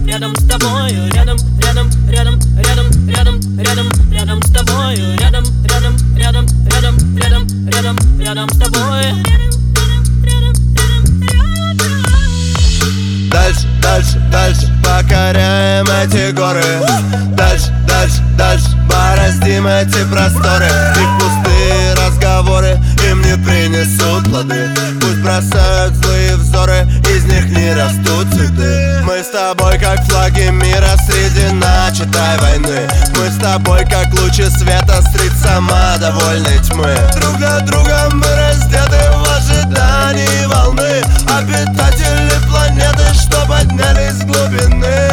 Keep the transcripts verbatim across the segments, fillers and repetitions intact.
рядом с тобою, рядом, рядом, рядом, рядом, рядом, рядом, рядом с тобою, рядом, рядом, рядом, рядом, рядом, рядом, рядом с тобой. Дальше, дальше, дальше покоряем эти горы. Дальше, дальше, дальше бороздим эти просторы. Их пустые разговоры им не принесут плоды. Пусть бросают злые взоры, из них не растут цветы. Мы с тобой как флаги мира среди начатой войны. Мы с тобой как лучи света средь самодовольной тьмы. Друг для друга мы раздеты в ожидании волны. Обитатели планеты, что поднялись с глубины.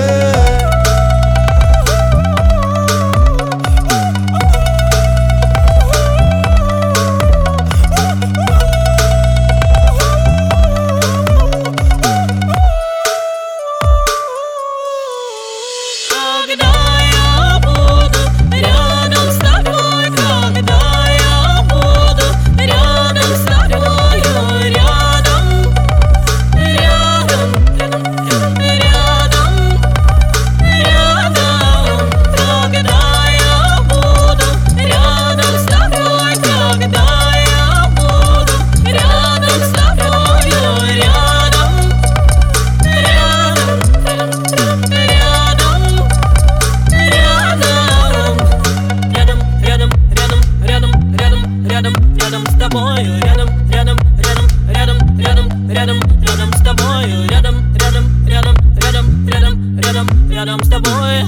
Рядом с тобою, рядом, рядом, рядом, рядом, рядом, рядом, рядом с тобою, рядом, рядом, рядом, рядом, рядом, рядом, рядом с тобой.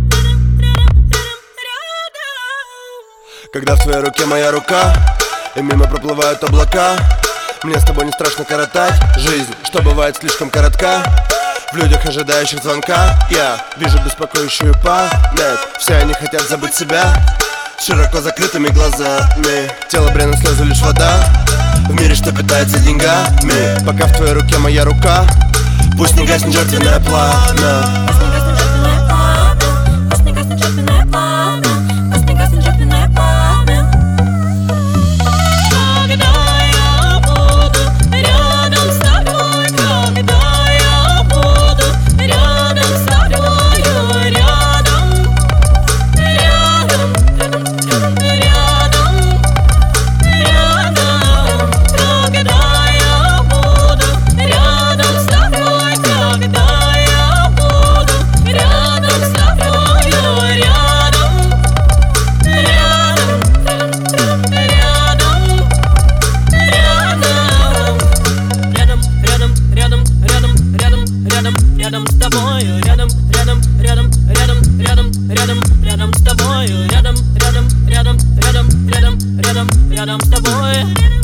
Когда в твоей руке моя рука, и мимо проплывают облака, мне с тобой не страшно коротать жизнь, что бывает слишком коротка. В людях, ожидающих звонка, я вижу беспокоящую память. Все они хотят забыть себя с широко закрытыми глазами. Тело бренет слезы, лишь вода в мире, что питается деньгами. Пока в твоей руке моя рука, пусть не гаснет жертвенное пламя. Рядом с тобою, рядом, рядом, рядом, рядом, рядом, рядом, рядом с тобою, рядом, рядом, рядом, рядом, рядом, рядом, рядом с тобой.